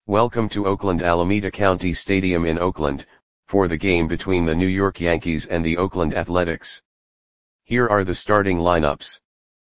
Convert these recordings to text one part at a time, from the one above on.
Welcome to Oakland Alameda County Stadium in Oakland, for the game between the New York Yankees and the Oakland Athletics. Here are the starting lineups.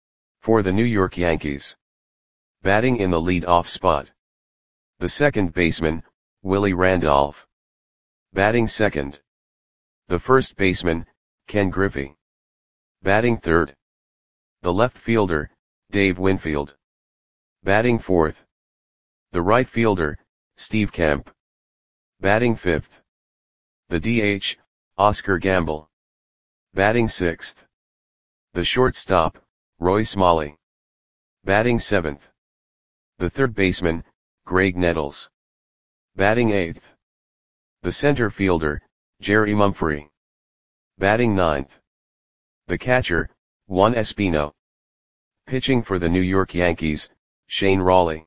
For the New York Yankees. Batting in the lead-off spot. The second baseman, Willie Randolph. Batting second. The first baseman, Ken Griffey. Batting third. The left fielder, Dave Winfield. Batting fourth. The right fielder, Steve Kemp. Batting fifth. The DH, Oscar Gamble. Batting sixth. The shortstop, Roy Smalley. Batting seventh. The third baseman, Graig Nettles. Batting eighth. The center fielder, Jerry Mumphrey. Batting ninth. The catcher, Juan Espino. Pitching for the New York Yankees, Shane Rawley.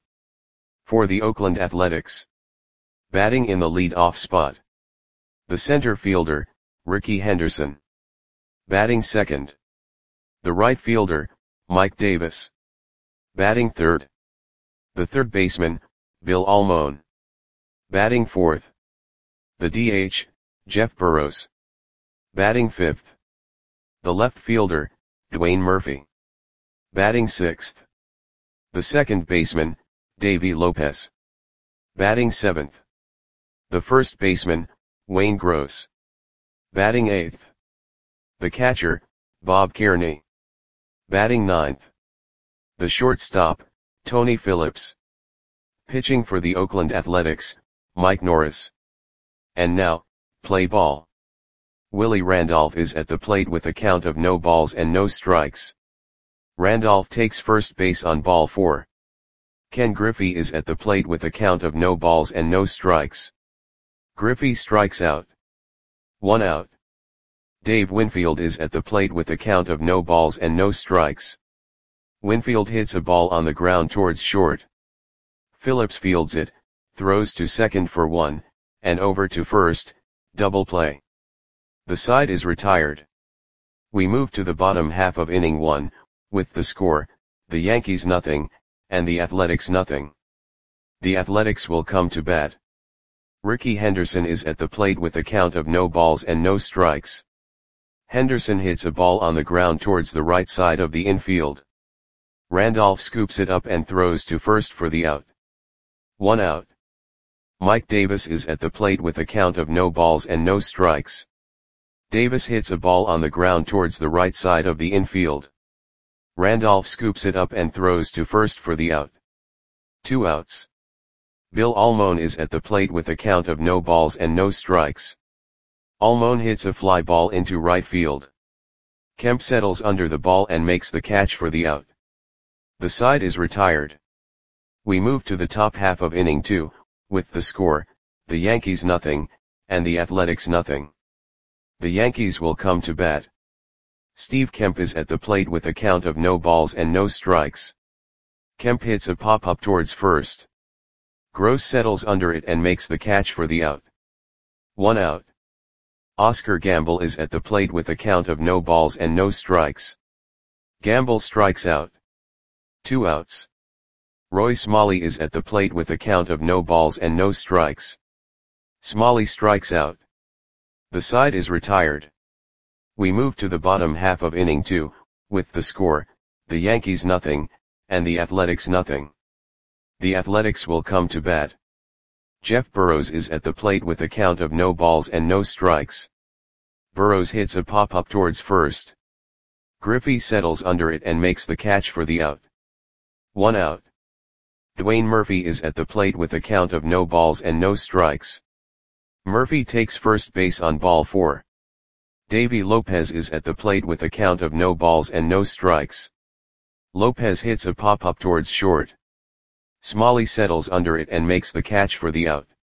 For the Oakland Athletics. Batting in the lead-off spot. The center fielder, Rickey Henderson. Batting second. The right fielder, Mike Davis. Batting third. The third baseman, Bill Almon. Batting fourth. The DH, Jeff Burroughs. Batting fifth. The left fielder, Dwayne Murphy. Batting sixth. The second baseman, Davey Lopez. Batting seventh. The first baseman, Wayne Gross. Batting eighth. The catcher, Bob Kearney. Batting ninth. The shortstop, Tony Phillips. Pitching for the Oakland Athletics, Mike Norris. And now, play ball. Willie Randolph is at the plate with a count of no balls and no strikes. Randolph takes first base on ball 4. Ken Griffey is at the plate with a count of no balls and no strikes. Griffey strikes out. 1 out. Dave Winfield is at the plate with a count of no balls and no strikes. Winfield hits a ball on the ground towards short. Phillips fields it, throws to second for 1, and over to first, double play. The side is retired. We move to the bottom half of inning 1, with the score, the Yankees nothing, and the Athletics nothing. The Athletics will come to bat. Rickey Henderson is at the plate with a count of no balls and no strikes. Henderson hits a ball on the ground towards the right side of the infield. Randolph scoops it up and throws to first for the out. 1 out. Mike Davis is at the plate with a count of no balls and no strikes. Davis hits a ball on the ground towards the right side of the infield. Randolph scoops it up and throws to first for the out. 2 outs. Bill Almon is at the plate with a count of no balls and no strikes. Almon hits a fly ball into right field. Kemp settles under the ball and makes the catch for the out. The side is retired. We move to the top half of inning 2, with the score, the Yankees nothing, and the Athletics nothing. The Yankees will come to bat. Steve Kemp is at the plate with a count of no balls and no strikes. Kemp hits a pop-up towards first. Gross settles under it and makes the catch for the out. 1 out. Oscar Gamble is at the plate with a count of no balls and no strikes. Gamble strikes out. 2 outs. Roy Smalley is at the plate with a count of no balls and no strikes. Smalley strikes out. The side is retired. We move to the bottom half of inning 2, with the score, the Yankees nothing, and the Athletics nothing. The Athletics will come to bat. Jeff Burroughs is at the plate with a count of no balls and no strikes. Burroughs hits a pop-up towards first. Griffey settles under it and makes the catch for the out. 1 out. Dwayne Murphy is at the plate with a count of no balls and no strikes. Murphy takes first base on ball 4. Davey Lopez is at the plate with a count of no balls and no strikes. Lopez hits a pop-up towards short. Smalley settles under it and makes the catch for the out.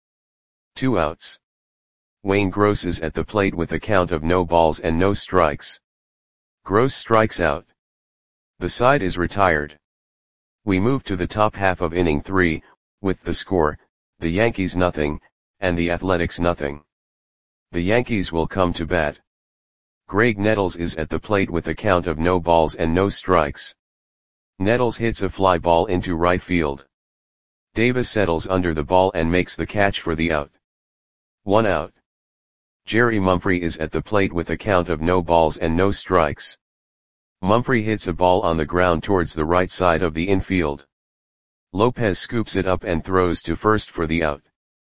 2 outs. Wayne Gross is at the plate with a count of no balls and no strikes. Gross strikes out. The side is retired. We move to the top half of inning 3, with the score, the Yankees nothing, and the Athletics nothing. The Yankees will come to bat. Graig Nettles is at the plate with a count of no balls and no strikes. Nettles hits a fly ball into right field. Davis settles under the ball and makes the catch for the out. 1 out. Jerry Mumphrey is at the plate with a count of no balls and no strikes. Mumphrey hits a ball on the ground towards the right side of the infield. Lopez scoops it up and throws to first for the out.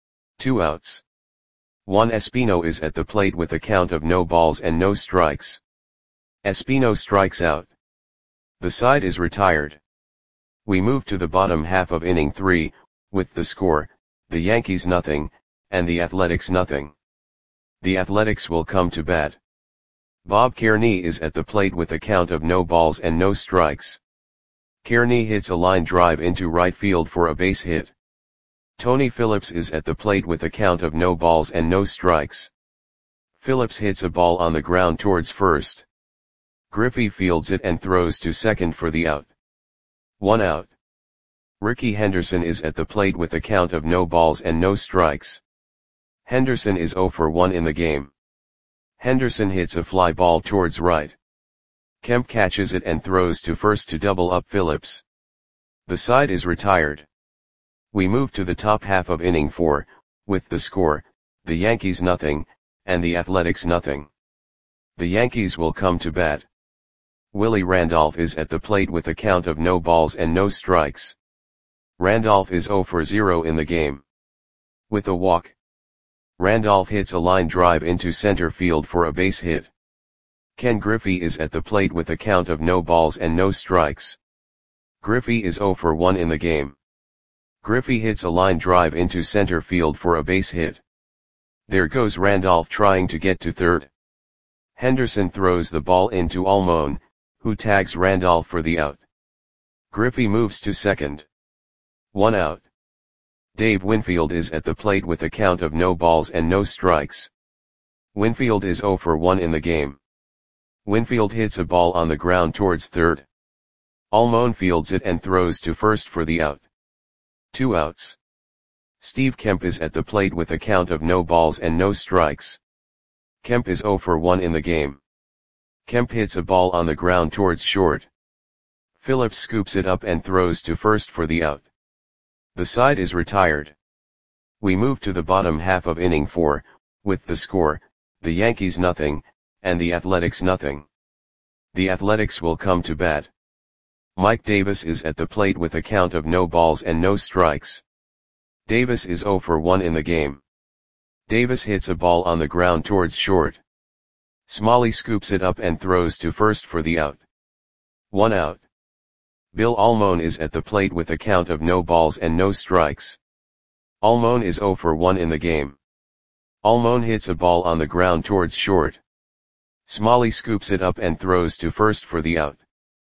2 outs. Juan Espino is at the plate with a count of no balls and no strikes. Espino strikes out. The side is retired. We move to the bottom half of inning 3, with the score, the Yankees nothing, and the Athletics nothing. The Athletics will come to bat. Bob Kearney is at the plate with a count of no balls and no strikes. Kearney hits a line drive into right field for a base hit. Tony Phillips is at the plate with a count of no balls and no strikes. Phillips hits a ball on the ground towards first. Griffey fields it and throws to second for the out. 1 out. Rickey Henderson is at the plate with a count of no balls and no strikes. Henderson is 0 for 1 in the game. Henderson hits a fly ball towards right. Kemp catches it and throws to first to double up Phillips. The side is retired. We move to the top half of inning 4, with the score, the Yankees nothing, and the Athletics nothing. The Yankees will come to bat. Willie Randolph is at the plate with a count of no balls and no strikes. Randolph is 0 for 0 in the game. With a walk, Randolph hits a line drive into center field for a base hit. Ken Griffey is at the plate with a count of no balls and no strikes. Griffey is 0 for 1 in the game. Griffey hits a line drive into center field for a base hit. There goes Randolph trying to get to third. Henderson throws the ball into Almon, who tags Randolph for the out. Griffey moves to second. 1 out. Dave Winfield is at the plate with a count of no balls and no strikes. Winfield is 0 for 1 in the game. Winfield hits a ball on the ground towards third. Almon fields it and throws to first for the out. 2 outs. Steve Kemp is at the plate with a count of no balls and no strikes. Kemp is 0 for 1 in the game. Kemp hits a ball on the ground towards short. Phillips scoops it up and throws to first for the out. The side is retired. We move to the bottom half of inning 4, with the score, the Yankees nothing, and the Athletics nothing. The Athletics will come to bat. Mike Davis is at the plate with a count of no balls and no strikes. Davis is 0 for 1 in the game. Davis hits a ball on the ground towards short. Smalley scoops it up and throws to first for the out. 1 out. Bill Almon is at the plate with a count of no balls and no strikes. Almon is 0 for 1 in the game. Almon hits a ball on the ground towards short. Smalley scoops it up and throws to first for the out.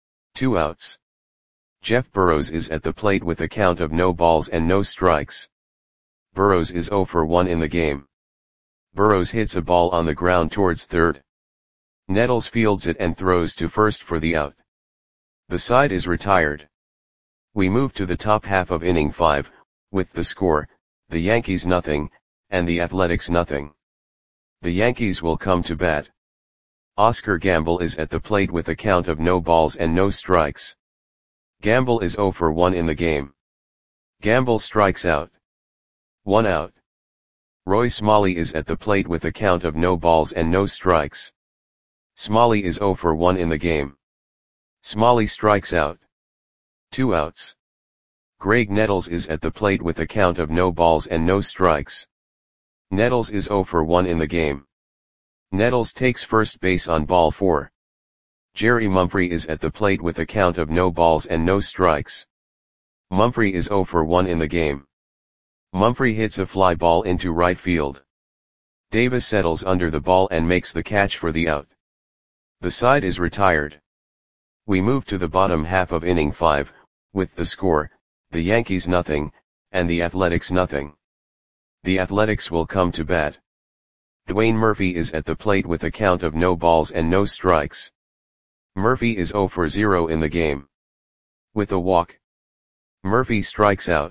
2 outs. Jeff Burrows is at the plate with a count of no balls and no strikes. Burrows is 0 for 1 in the game. Burrows hits a ball on the ground towards third. Nettles fields it and throws to first for the out. The side is retired. We move to the top half of inning 5, with the score, the Yankees nothing, and the Athletics nothing. The Yankees will come to bat. Oscar Gamble is at the plate with a count of no balls and no strikes. Gamble is 0 for 1 in the game. Gamble strikes out. 1 out. Roy Smalley is at the plate with a count of no balls and no strikes. Smalley is 0 for 1 in the game. Smalley strikes out. 2 outs. Greg Nettles is at the plate with a count of no balls and no strikes. Nettles is 0 for 1 in the game. Nettles takes first base on ball 4. Jerry Mumphrey is at the plate with a count of no balls and no strikes. Mumphrey is 0 for 1 in the game. Mumphrey hits a fly ball into right field. Davis settles under the ball and makes the catch for the out. The side is retired. We move to the bottom half of inning 5, with the score, the Yankees nothing, and the Athletics nothing. The Athletics will come to bat. Dwayne Murphy is at the plate with a count of no balls and no strikes. Murphy is 0 for 0 in the game. With a walk, Murphy strikes out.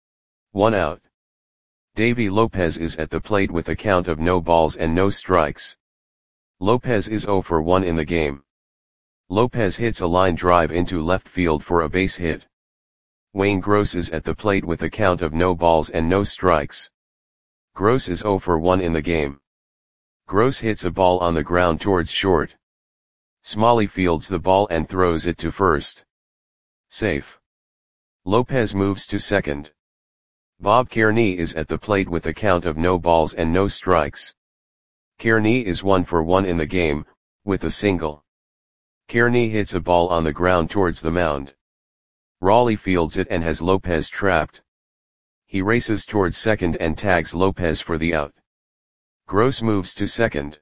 1 out. Davy Lopez is at the plate with a count of no balls and no strikes. Lopez is 0 for 1 in the game. Lopez hits a line drive into left field for a base hit. Wayne Gross is at the plate with a count of no balls and no strikes. Gross is 0 for 1 in the game. Gross hits a ball on the ground towards short. Smalley fields the ball and throws it to first. Safe. Lopez moves to second. Bob Kearney is at the plate with a count of no balls and no strikes. Kearney is 1 for 1 in the game, with a single. Kearney hits a ball on the ground towards the mound. Raleigh fields it and has Lopez trapped. He races towards second and tags Lopez for the out. Gross moves to second.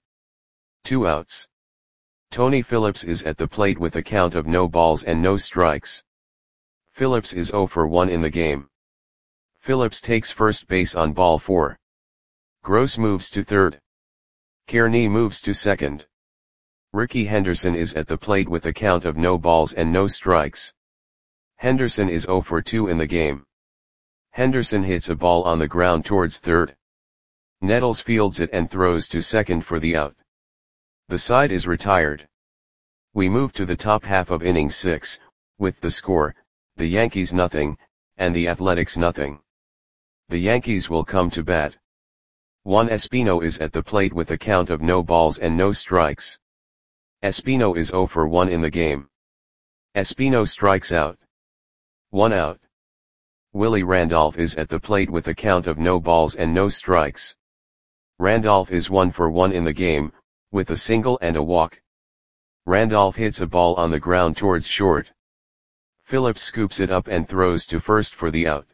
2 outs. Tony Phillips is at the plate with a count of no balls and no strikes. Phillips is 0 for 1 in the game. Phillips takes first base on ball 4. Gross moves to third. Kearney moves to second. Rickey Henderson is at the plate with a count of no balls and no strikes. Henderson is 0 for 2 in the game. Henderson hits a ball on the ground towards third. Nettles fields it and throws to second for the out. The side is retired. We move to the top half of inning 6, with the score, the Yankees nothing, and the Athletics nothing. The Yankees will come to bat. Juan Espino is at the plate with a count of no balls and no strikes. Espino is 0 for 1 in the game. Espino strikes out. 1 out. Willie Randolph is at the plate with a count of no balls and no strikes. Randolph is 1 for 1 in the game, with a single and a walk. Randolph hits a ball on the ground towards short. Phillips scoops it up and throws to first for the out.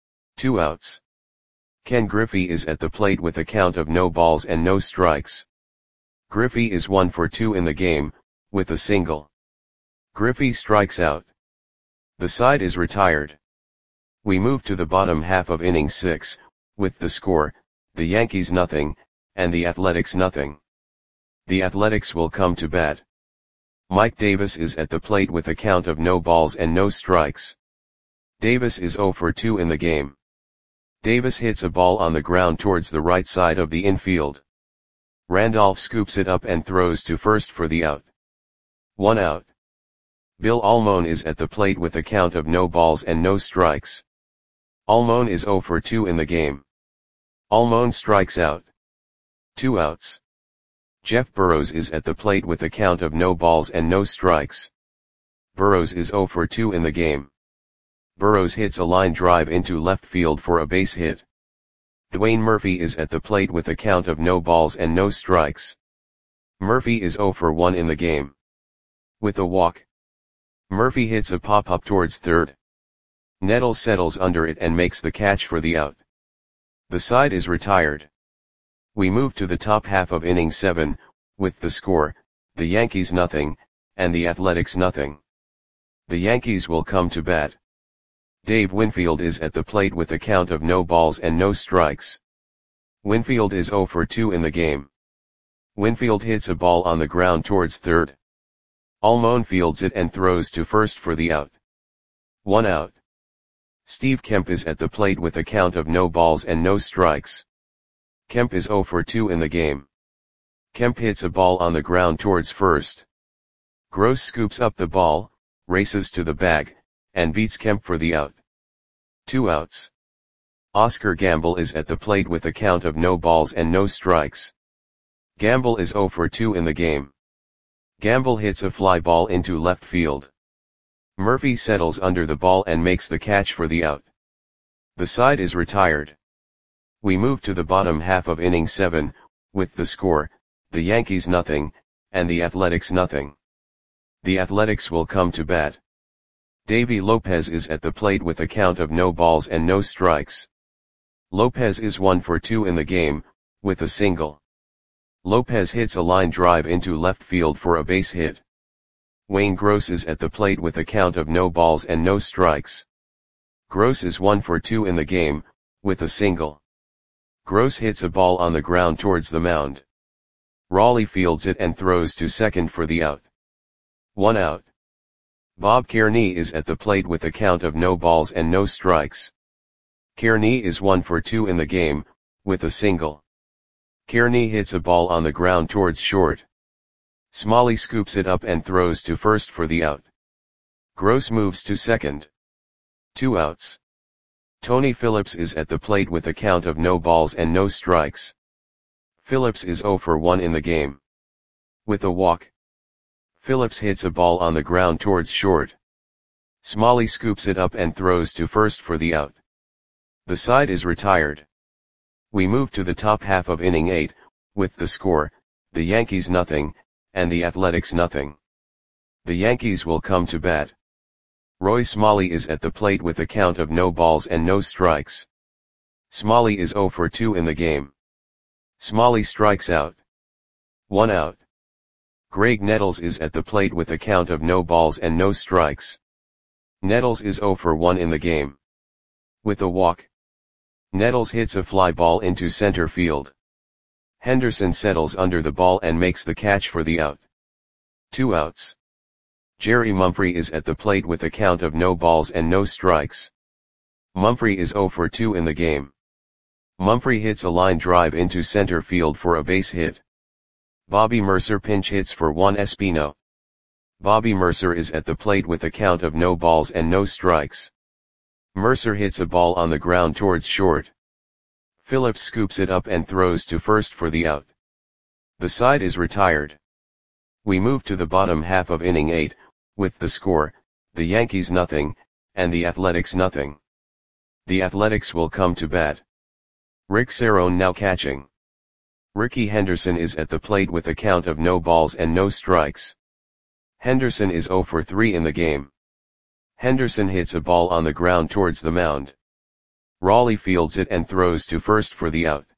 2 outs. Ken Griffey is at the plate with a count of no balls and no strikes. Griffey is 1 for 2 in the game, with a single. Griffey strikes out. The side is retired. We move to the bottom half of inning 6, with the score, the Yankees nothing, and the Athletics nothing. The Athletics will come to bat. Mike Davis is at the plate with a count of no balls and no strikes. Davis is 0 for 2 in the game. Davis hits a ball on the ground towards the right side of the infield. Randolph scoops it up and throws to first for the out. 1 out. Bill Almon is at the plate with a count of no balls and no strikes. Almon is 0 for 2 in the game. Almon strikes out. 2 outs. Jeff Burrows is at the plate with a count of no balls and no strikes. Burrows is 0 for 2 in the game. Burrows hits a line drive into left field for a base hit. Dwayne Murphy is at the plate with a count of no balls and no strikes. Murphy is 0 for 1 in the game. With a walk. Murphy hits a pop-up towards third. Nettles settles under it and makes the catch for the out. The side is retired. We move to the top half of inning 7, with the score, the Yankees nothing, and the Athletics nothing. The Yankees will come to bat. Dave Winfield is at the plate with a count of no balls and no strikes. Winfield is 0 for 2 in the game. Winfield hits a ball on the ground towards third. Almon fields it and throws to first for the out. 1 out. Steve Kemp is at the plate with a count of no balls and no strikes. Kemp is 0 for 2 in the game. Kemp hits a ball on the ground towards first. Gross scoops up the ball, races to the bag, and beats Kemp for the out. 2 outs. Oscar Gamble is at the plate with a count of no balls and no strikes. Gamble is 0 for 2 in the game. Gamble hits a fly ball into left field. Murphy settles under the ball and makes the catch for the out. The side is retired. We move to the bottom half of inning 7, with the score, the Yankees nothing, and the Athletics nothing. The Athletics will come to bat. Davy Lopez is at the plate with a count of no balls and no strikes. Lopez is 1 for 2 in the game, with a single. Lopez hits a line drive into left field for a base hit. Wayne Gross is at the plate with a count of no balls and no strikes. Gross is 1 for 2 in the game, with a single. Gross hits a ball on the ground towards the mound. Raleigh fields it and throws to second for the out. 1 out. Bob Kearney is at the plate with a count of no balls and no strikes. Kearney is 1 for 2 in the game, with a single. Kearney hits a ball on the ground towards short. Smalley scoops it up and throws to first for the out. Gross moves to second. 2 outs. Tony Phillips is at the plate with a count of no balls and no strikes. Phillips is 0 for 1 in the game. With a walk. Phillips hits a ball on the ground towards short. Smalley scoops it up and throws to first for the out. The side is retired. We move to the top half of inning 8, with the score, the Yankees nothing, and the Athletics nothing. The Yankees will come to bat. Roy Smalley is at the plate with a count of no balls and no strikes. Smalley is 0 for 2 in the game. Smalley strikes out. 1 out. Greg Nettles is at the plate with a count of no balls and no strikes. Nettles is 0 for 1 in the game. With a walk. Nettles hits a fly ball into center field. Henderson settles under the ball and makes the catch for the out. 2 outs. Jerry Mumphrey is at the plate with a count of no balls and no strikes. Mumphrey is 0 for 2 in the game. Mumphrey hits a line drive into center field for a base hit. Bobby Mercer pinch hits for Juan Espino. Bobby Mercer is at the plate with a count of no balls and no strikes. Mercer hits a ball on the ground towards short. Phillips scoops it up and throws to first for the out. The side is retired. We move to the bottom half of inning 8, with the score, the Yankees nothing, and the Athletics nothing. The Athletics will come to bat. Rick Cerone now catching. Ricky Henderson is at the plate with a count of no balls and no strikes. Henderson is 0 for 3 in the game. Henderson hits a ball on the ground towards the mound. Raleigh fields it and throws to first for the out.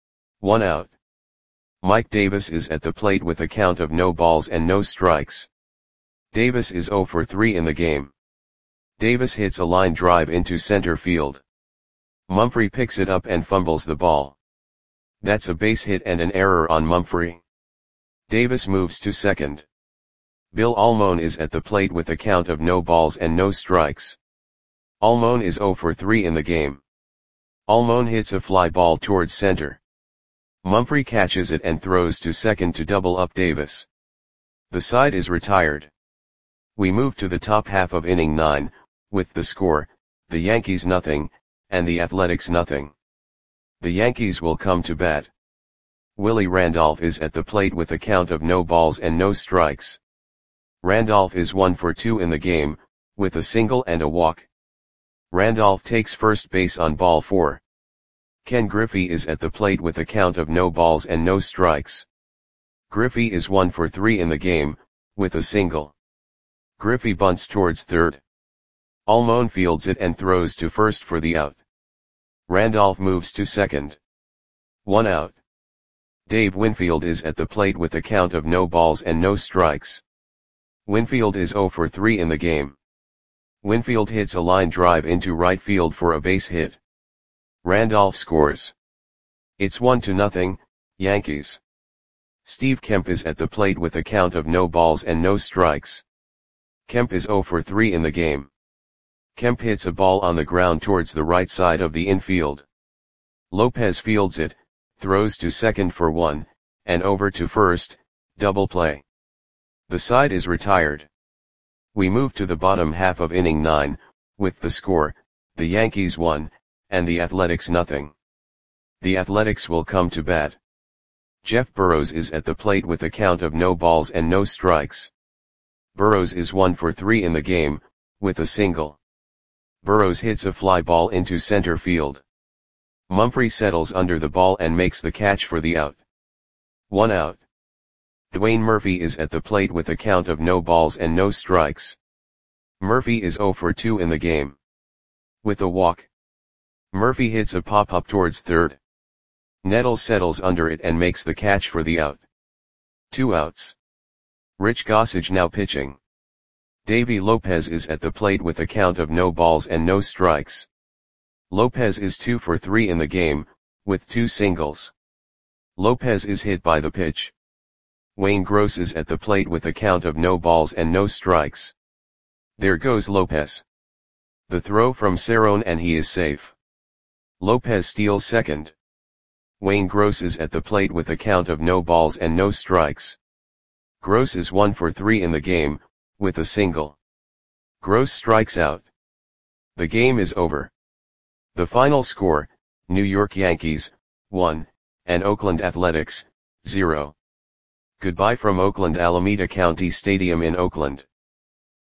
1 out. Mike Davis is at the plate with a count of no balls and no strikes. Davis is 0 for 3 in the game. Davis hits a line drive into center field. Mumphrey picks it up and fumbles the ball. That's a base hit and an error on Mumphrey. Davis moves to second. Bill Almon is at the plate with a count of no balls and no strikes. Almon is 0 for 3 in the game. Almon hits a fly ball towards center. Mumphrey catches it and throws to second to double up Davis. The side is retired. We move to the top half of inning 9, with the score, the Yankees nothing, and the Athletics nothing. The Yankees will come to bat. Willie Randolph is at the plate with a count of no balls and no strikes. Randolph is 1 for 2 in the game, with a single and a walk. Randolph takes first base on ball 4. Ken Griffey is at the plate with a count of no balls and no strikes. Griffey is 1 for 3 in the game, with a single. Griffey bunts towards third. Almon fields it and throws to first for the out. Randolph moves to second. 1 out. Dave Winfield is at the plate with a count of no balls and no strikes. Winfield is 0 for 3 in the game. Winfield hits a line drive into right field for a base hit. Randolph scores. It's 1-0, Yankees. Steve Kemp is at the plate with a count of no balls and no strikes. Kemp is 0 for 3 in the game. Kemp hits a ball on the ground towards the right side of the infield. Lopez fields it, throws to second for 1, and over to first, double play. The side is retired. We move to the bottom half of inning 9, with the score, the Yankees 1, and the Athletics nothing. The Athletics will come to bat. Jeff Burrows is at the plate with a count of no balls and no strikes. Burrows is 1 for 3 in the game, with a single. Burrows hits a fly ball into center field. Mumphrey settles under the ball and makes the catch for the out. 1 out. Dwayne Murphy is at the plate with a count of no balls and no strikes. Murphy is 0 for 2 in the game. With a walk. Murphy hits a pop-up towards third. Nettles settles under it and makes the catch for the out. 2 outs. Rich Gossage now pitching. Davy Lopez is at the plate with a count of no balls and no strikes. Lopez is 2 for 3 in the game, with 2 singles. Lopez is hit by the pitch. Wayne Gross is at the plate with a count of no balls and no strikes. There goes Lopez. The throw from Cerone and he is safe. Lopez steals second. Wayne Gross is at the plate with a count of no balls and no strikes. Gross is 1 for 3 in the game, with a single. Gross strikes out. The game is over. The final score, New York Yankees, 1, and Oakland Athletics, 0. Goodbye from Oakland Alameda County Stadium in Oakland.